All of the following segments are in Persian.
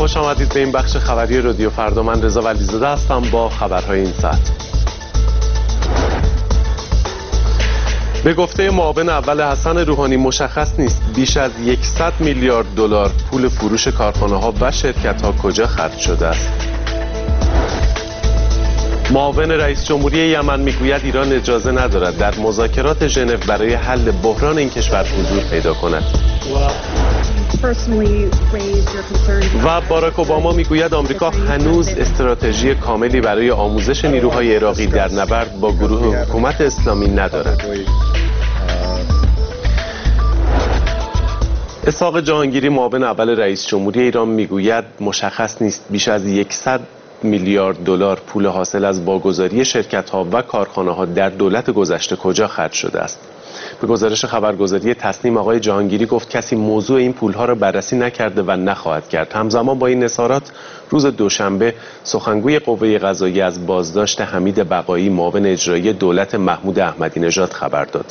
خوش آمدید به این بخش خبری رادیو فردا. من رضا ولیزاده هستم با خبرهای این ساعت. به گفته معاون اول حسن روحانی مشخص نیست بیش از 100 میلیارد دلار پول فروش کارخانه‌ها و شرکت‌ها کجا خرج شده است. معاون رئیس جمهوری یمن میگوید ایران اجازه ندارد در مذاکرات ژنو برای حل بحران این کشور حضور پیدا کند. و باراک اوباما میگوید آمریکا هنوز استراتژی کاملی برای آموزش نیروهای عراقی در نبرد با گروه حکومت اسلامی ندارد. اسحاق جهانگیری معاون اول رئیس جمهوری ایران میگوید مشخص نیست بیش از 100 میلیارد دلار پول حاصل از واگذاری شرکت‌ها و کارخانه‌ها در دولت گذشته کجا خرج شده است. به گزارش خبرگزاری تصنیم آقای جهانگیری گفت کسی موضوع این پولها را بررسی نکرده و نخواهد کرد. همزمان با این اظهارات روز دوشنبه سخنگوی قوه قضاییه از بازداشت حمید بقایی معاون اجرایی دولت محمود احمدی نژاد خبر داد.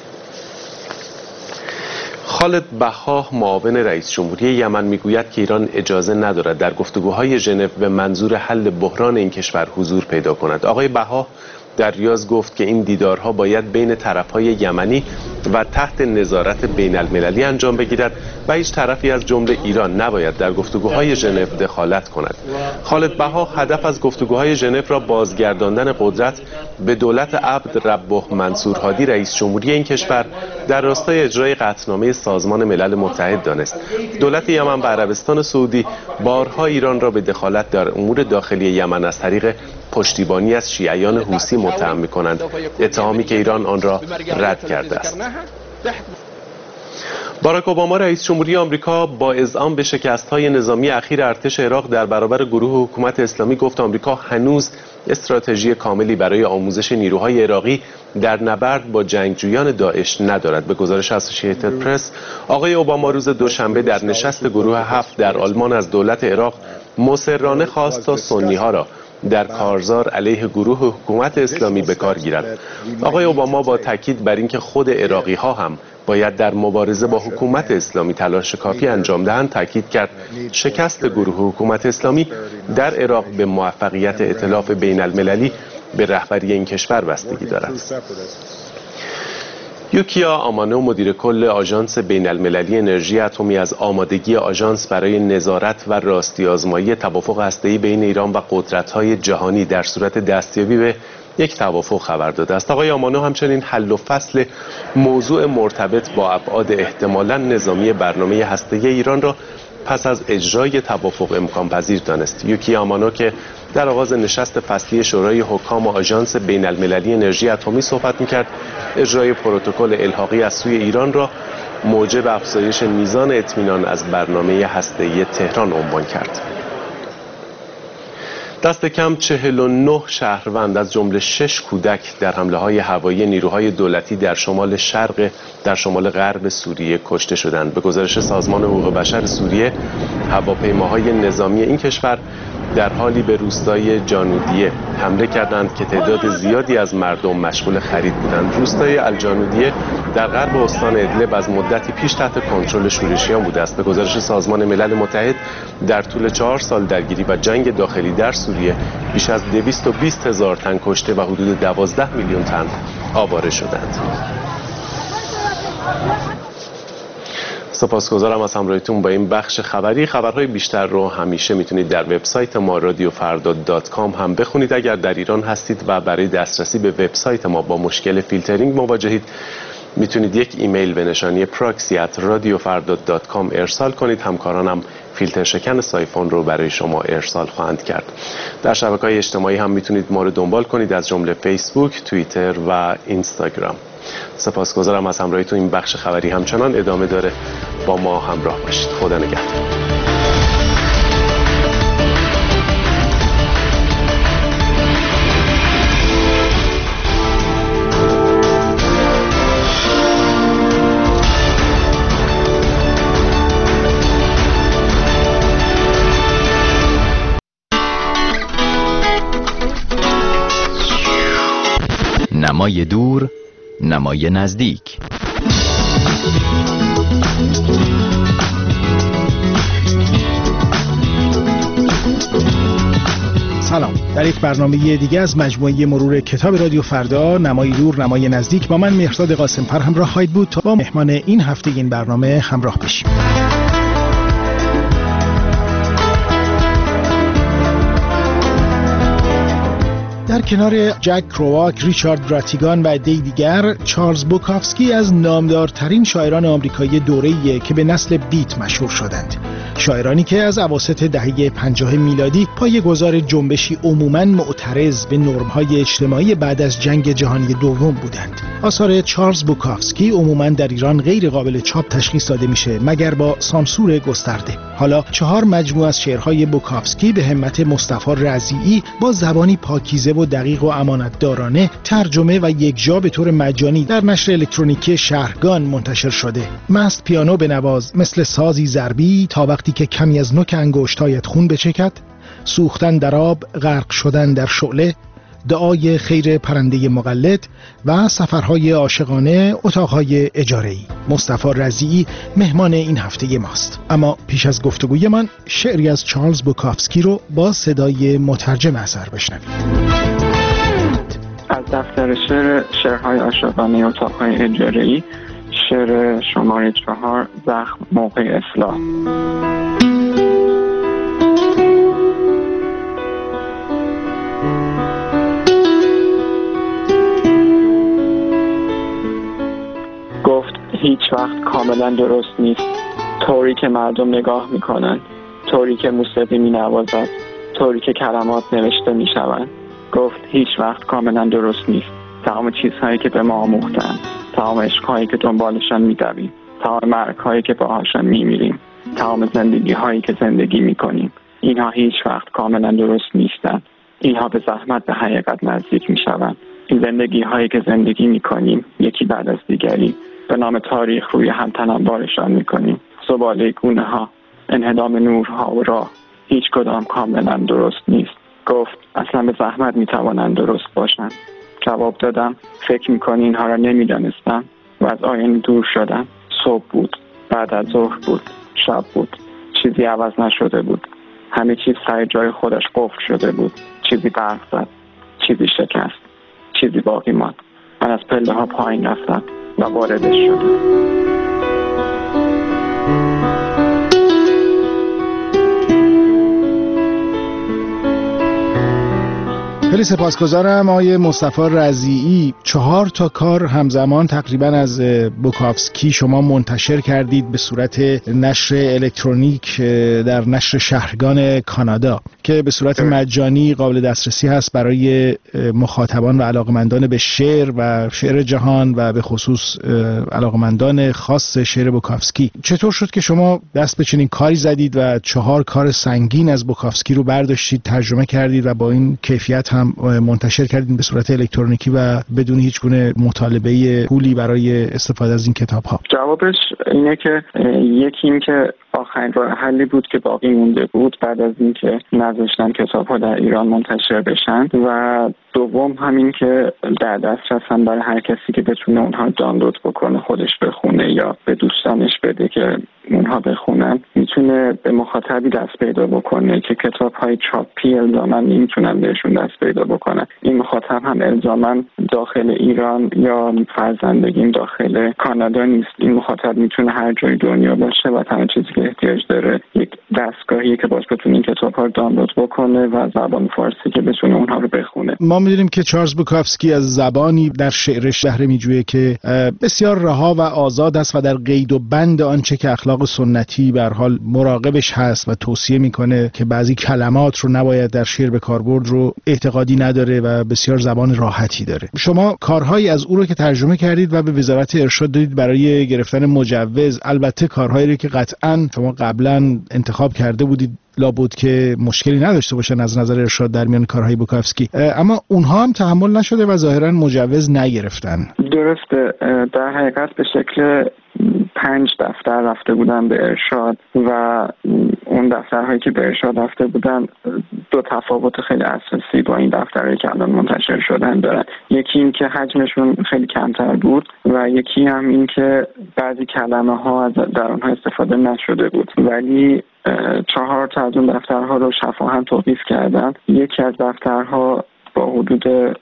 خالد بحاه معاون رئیس جمهوری یمن میگوید که ایران اجازه ندارد در گفتگوهای ژنو به منظور حل بحران این کشور حضور پیدا کند. آقای بحاه در ریاض گفت که این دیدارها باید بین طرفهای یمنی و تحت نظارت بین المللی انجام بگیرد و هیچ طرفی از جمله ایران نباید در گفتگوهای ژنو دخالت کند. خالد بحاه هدف از گفتگوهای ژنو را بازگرداندن قدرت به دولت عبد ربه منصور هادی رئیس جمهوری این کشور در راستای اجرای قطعنامه سازمان ملل متحد دانست. دولت یمن و عربستان سعودی بارها ایران را به دخالت در امور داخلی یمن از طریق پشتیبانی از شیعیان حوثی متهم می‌کنند، اتهامی که ایران آن را رد کرده است. باراک اوباما رئیس جمهوری آمریکا با اذعان به شکست‌های نظامی اخیر ارتش عراق در برابر گروه حکومت اسلامی گفت آمریکا هنوز استراتژی کاملی برای آموزش نیروهای عراقی در نبرد با جنگجویان داعش ندارد. به گزارش اسوسییتد پرس آقای اوباما روز دوشنبه در نشست گروه 7 در آلمان از دولت عراق مصرانه خواست تا سنی‌ها را در کارزار علیه گروه حکومت اسلامی به کار گیرد. آقای اوباما با تاکید بر اینکه خود عراقی‌ها هم باید در مبارزه با حکومت اسلامی تلاش کافی انجام دهند تاکید کرد شکست گروه حکومت اسلامی در عراق به موفقیت ائتلاف بین المللی به رهبری این کشور بستگی دارد. یوکیا آمانو مدیر کل آژانس بین المللی انرژی اتمی از آمادگی آژانس برای نظارت و راستی آزمایی توافق هسته‌ای بین ایران و قدرت‌های جهانی در صورت دستیابی به یک توافق خبر داده است. آقای آمانو همچنین حل و فصل موضوع مرتبط با ابعاد احتمالاً نظامی برنامه هسته‌ای ایران را پس از اجرای توافق امکان پذیر دانست. یوکی آمانو که در آغاز نشست فصلی شورای حکام آژانس بین المللی انرژی اتمی صحبت می‌کرد، اجرای پروتکل الحاقی از سوی ایران را موجب افزایش میزان اطمینان از برنامه هسته‌ای تهران عنوان کرد. دست کم 49 شهروند از جمله 6 کودک در حمله‌های هوایی نیروهای دولتی در شمال غرب سوریه کشته شدند. به گزارش سازمان حقوق بشر سوریه، هواپیماهای نظامی این کشور در حالی به روستای جانودیه حمله کردند که تعداد زیادی از مردم مشغول خرید بودند. روستای الجانودیه در غرب استان ادلب از مدتی پیش تحت کنترل شورشیان بوده است. به گزارش سازمان ملل متحد در طول 4 سال درگیری و جنگ داخلی در سوریه بیش از 220,000 تن کشته و حدود 12 میلیون تن آواره شدند. سپاسگزارم از همراهیتون با این بخش خبری. خبرهای بیشتر رو همیشه میتونید در وبسایت ما radiofarda.com هم بخونید. اگر در ایران هستید و برای دسترسی به وبسایت ما با مشکل فیلترینگ مواجهید، میتونید یک ایمیل به نشانی proxy@radiofarda.com ارسال کنید. همکارانم فیلتر شکن سایفون رو برای شما ارسال خواهند کرد. در شبکه‌های اجتماعی هم میتونید ما رو دنبال کنید، از جمله فیسبوک، توییتر و اینستاگرام. سپاسگزارم از همراهیتون. این بخش خبری همچنان ادامه داره، با ما همراه باشید. خدا نگهدار. نمای دور، نمای نزدیک. در یک برنامه دیگه از مجموعه مرور کتاب رادیو فردا، نمای دور نمای نزدیک، با من مهرداد قاسم‌فر همراه خواهید بود تا با مهمان این هفته این برنامه همراه بشیم. در کنار جک کرواک، ریچارد راتیگان و عده‌ای دیگر، چارلز بوکافسکی از نامدارترین شاعران آمریکایی دوره‌ایه که به نسل بیت مشهور شدند. شاعرانی که از اواسط دهه 50 میلادی پایه‌گذار جنبشی عموماً معترض به نرم‌های اجتماعی بعد از جنگ جهانی دوم بودند. آثار چارلز بوکافسکی عموماً در ایران غیر قابل چاپ تشخیص داده میشه مگر با سانسور گسترده. حالا 4 مجموعه از شعرهای بوکافسکی به همت مصطفی رضیعی با زبانی پاکیزه و دقیق و امانتدارانه ترجمه و یکجا به طور مجانی در نشر الکترونیکی شهرگان منتشر شده. مست پیانو بنواز مثل سازی ضربی تا وقتی که کمی از نوک انگشتایت خون بچکد، سوختن در آب، غرق شدن در شعله، دعای خیر پرنده مقلد و سفرهای عاشقانه، اتاقهای اجاره‌ای. مصطفی رضیعی مهمان این هفته ماست. اما پیش از گفتگوی من شعری از چارلز بوکافسکی رو با صدای مترجم اثر بشنوید. از دفتر شعرهای عاشقانه، اتاقهای اجاره‌ای، شعر شماره 4، زخم موقع اصلاح. گفت هیچ وقت کاملا درست نیست، طوری که مردم نگاه میکنن، طوری که موسیقی مینوازد، طوری که کلمات نوشته میشوند. گفت هیچ وقت کاملا درست نیست، تمام چیزهایی که به ما آموختند، تمام عشقهایی که دنبالشان میدویم، تمام مرگهایی که باهاشان میمیریم، تمام زندگی‌هایی که زندگی میکنیم، اینها هیچ وقت کاملا درست نیستند. اینها به زحمت به حقیقت نزدیک میشوند. این زندگی‌هایی که زندگی میکنیم یکی بعد از دیگری به نام تاریخ روی هم تنمبارشان میکنیم. زباله گونه ها، انهدام نورها و راه، هیچ کدام کاملا درست نیست. گفت اصلا به زحمت میتوانند درست باشند. جواب دادم فکر میکنی اینها را نمیدانستم و از آینه دور شدم. صبح بود، بعد از ظهر بود، شب بود، چیزی عوض نشده بود. همه چیز سر جای خودش قفل شده بود. چیزی برق زد، چیزی شکست، چیزی باقی ماند. من از پله ها پایین رفتم و واردش شدم. خیلی سپاسگزارم آقای مصطفی رضیعی. 4 کار همزمان تقریبا از بوکافسکی شما منتشر کردید به صورت نشر الکترونیک در نشر شهرگان کانادا که به صورت مجانی قابل دسترسی هست برای مخاطبان و علاقمندان به شعر و شعر جهان و به خصوص علاقمندان خاص شعر بوکافسکی. چطور شد که شما دست به چنین کاری زدید و 4 کار سنگین از بوکافسکی رو برداشتید، ترجمه کردید و با این کیفیت هم منتشر کردید به صورت الکترونیکی و بدون هیچ گونه مطالبه پولی برای استفاده از این کتاب ها؟ جوابش اینه که یکی این که آخرین راه حلی بود که باقی مونده بود بعد از اینکه نذاشتن کتاب ها در ایران منتشر بشن، و دوم همین که در دسترس هم برای هر کسی که بتونه اونها دانلود بکنه، خودش بخونه یا به دوستانش بده که اونها بخونن، میتونه به مخاطبی دست پیدا بکنه که کتاب های چاپی الزاماً نمیتونن بهشون دست پیدا بکنن. این مخاطب هم الزاماً داخل ایران یا فرزندگیم داخل کانادا نیست. این مخاطب میتونه هر جای دنیا باشه و تمام چیزی که احتیاج داره یک دستگاهی که باز بتونه این کتاب ها رو دانلود بکنه و زبان فارسی که بتونه اونها رو بخونه. ما می‌دونیم که چارلز بوکافسکی از زبانی در شعرش بهره می‌جویه که بسیار رها و آزاد است و در قید و بند آنچه که اخلاق سنتی به هر حال مراقبش هست و توصیه میکنه که بعضی کلمات رو نباید در شعر به کار برد رو اعتقادی نداره و بسیار زبان راحتی داره. شما کارهایی از او رو که ترجمه کردید و به وزارت ارشاد دادید برای گرفتن مجوز، البته کارهایی رو که قطعاً شما قبلا انتخاب کرده بودید لابد که مشکلی نداشته باشن از نظر ارشاد در میان کارهای بوکافسکی، اما اونها هم تحمل نشده و ظاهراً مجوز نگرفتن. درسته، در حقیقت به شکل 5 دفتر رفته بودن به ارشاد و اون دفترهایی که به ارشاد رفته بودن 2 تفاوت خیلی اساسی با این دفترهایی که الان منتشر شدن دارن. یکی این که حجمشون خیلی کمتر بود و یکی هم این که بعضی کلمه ها در اونها استفاده نشده بود، ولی 4 تا از اون دفترها رو شفاهن توقیف کردن. یکی از دفترها با حدود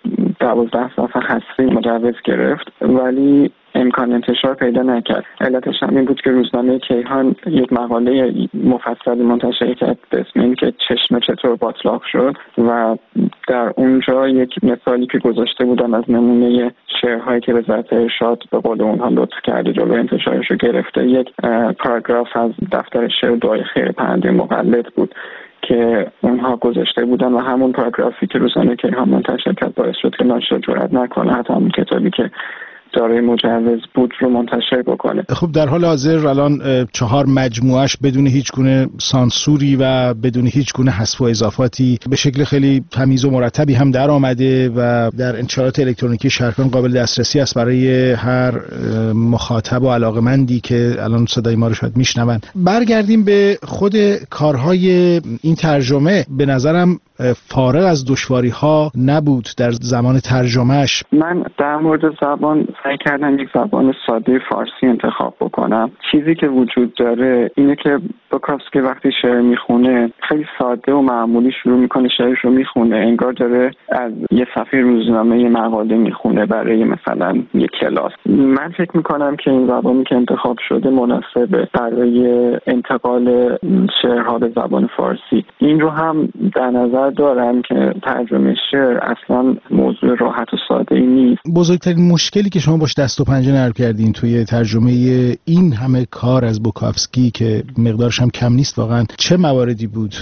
12 صفحه حذفی مجوز گرفت ولی امکان انتشار پیدا نکرد. علتش هم این بود که روزنامه کیهان یک مقاله مفصلی منتشر کرد به اسم این که چشمه چطور باطلاق شد و در اونجا یک مثالی که گذاشته بودم از نمونه شعرهایی که وزارت ارشاد به قول اونها لطف کرده جلوی انتشارش رو گرفته، یک پاراگراف از دفتر شعر دعای خیر پرنده مقلد بود که اونها گذاشته بودن و همون پاراگرافی که روزنامه کیهان منتشر کرد باعث شد که ناشر جرئت نکنه حتی همون کتابی که دارای مجوز بود رو منتشر بکنه. خب در حال حاضر الان 4 مجموعش بدون هیچ گونه سانسوری و بدون هیچ گونه حذف و اضافاتی به شکل خیلی تمیز و مرتبی هم در آمده و در انتشارات الکترونیکی شهرکان قابل دسترسی است برای هر مخاطب و علاقمندی که الان صدای ما رو شاید میشنون. برگردیم به خود کارهای این ترجمه. به نظرم فارغ از دشواری‌ها نبود در زمان ترجمهش. من در مورد زبان سعی کردم یک زبان ساده فارسی انتخاب بکنم. چیزی که وجود داره اینه که بوکافسکی وقتی شعر میخونه خیلی ساده و معمولی شروع میکنه شعرش رو میخونه، انگار داره از یه صفحه روزنامه یه مقاله میخونه برای مثلا یک کلاس. من فکر میکنم که این زبانی که انتخاب شده مناسبه برای انتقال شعرها به زبان فارسی. این رو هم در نظر دارم که ترجمه شعر اصلا موضوع راحت و ساده ای نیست. بزرگترین مشکلی که شما باش دست و پنجه نرم کردین توی ترجمه این همه کار از بوکافسکی که مقدارش هم کم نیست واقعا چه مواردی بود؟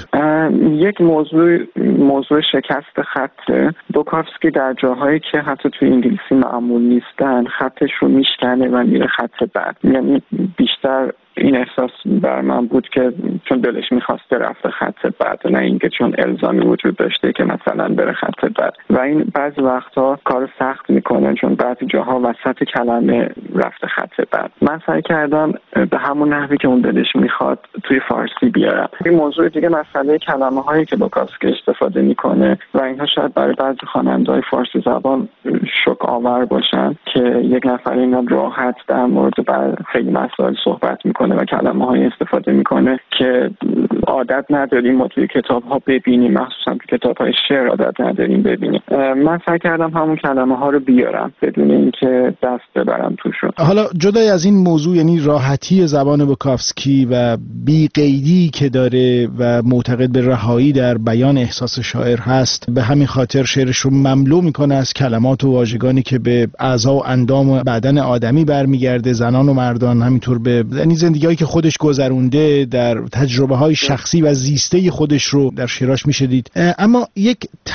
یک موضوع شکست خط. بوکافسکی در جاهایی که حتی توی انگلیسی معمول نیستن خطش رو میشکنه و میره خط بعد. یعنی بیشتر این احساس بر من بود که چون دلش میخواسته رفته خط بعد، نه اینکه چون الزامی وجود داشته که مثلا بره خط بعد. و این بعضی وقتا کار سخت میکنه چون بعضی جاها وسط کلمه رفته خط بعد. من سعی کردم به همون نحوی که اون دلش میخواد توی فارسی بیارم. این موضوع دیگه مسئله کلمه هایی که بوکافسکی استفاده میکنه و اینها شاید برای بعضی خواننده‌های فارسی زبان شوک آور باشن که یک نفر اینا راحت در مورد خیلی مسائل صحبت میکنه و کلمه‌های استفاده میکنه که عادت نداریم ما توی کتاب‌ها ببینیم، مخصوصا توی کتاب‌های شعر عادت نداریم ببینیم. من سعی کردم همون کلمه‌ها رو بیارم بدون اینکه دست ببرم توشون. حالا جدای از این موضوع، یعنی راحتی زبان بوکافسکی و بی قیدی که داره و معتقد به رهایی در بیان احساس شاعر هست، به همین خاطر شعرش رو مملو میکنه از کلمات و واژگانی که به اعضا و اندام بدن آدمی برمیگرده، زنان و مردان، همینطور به یعنی زندگی‌هایی که خودش گذرونده، در تجربه‌های شخصی و زیسته خودش رو در شعراش میشه دید. اما یک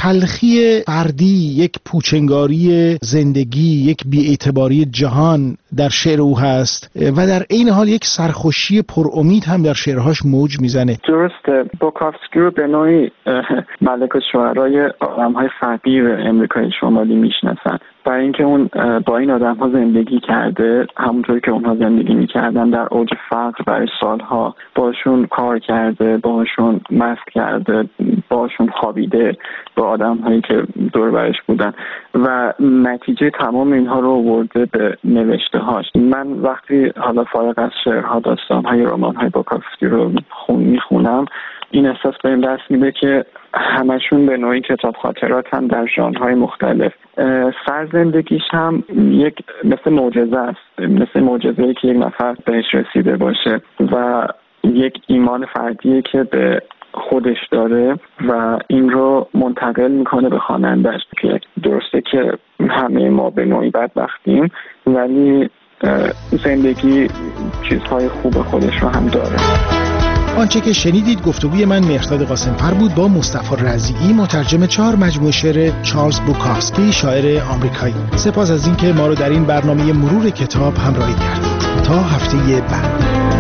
تلخی فردی، یک پوچنگاری زندگی، یک بی‌اعتباری جهان در شعر او هست و در عین حال یک سرخوشی پرامید هم در شعرهاش موج میزنه. درسته. بوکافسکی رو به نوعی ملک الشعرای آدم‌های فقیر امریکای شمالی میشناسن، برای اینکه اون با این آدم‌ها زندگی کرده، همونطوری که اونها زندگی می‌کردن در اوج فقر برای سالها، باشون کار کرده، باشون مست کرده، باشون خوابیده با آدم‌هایی که دور برش بودن و نتیجه تمام اینها رو آورده به نوشته‌هاش. من وقتی حالا فارغ از شعرها، داستان‌های، رمان‌های بوکافسکی رو میخونم، این احساس بهم دست میده که همشون به نوعی کتاب خاطرات هم در ژانرهای مختلف. سرزندگیش هم یک مثل معجزه است، مثل معجزه‌ای که یک نفر بهش رسیده باشه و یک ایمان فردیه که به خودش داره و این رو منتقل میکنه به خواننده‌اش. که درسته که همه ما به نوعی بدبختیم ولی زندگی چیزهای خوب خودش رو هم داره. آنچه که شنیدید گفتگوی من مهرداد قاسم‌فر بود با مصطفی رضیعی، مترجم 4 مجموعه شعر چارلز بوکافسکی، شاعر آمریکایی. سپاس از اینکه ما رو در این برنامه مرور کتاب همراهی کردید. تا هفته بعد.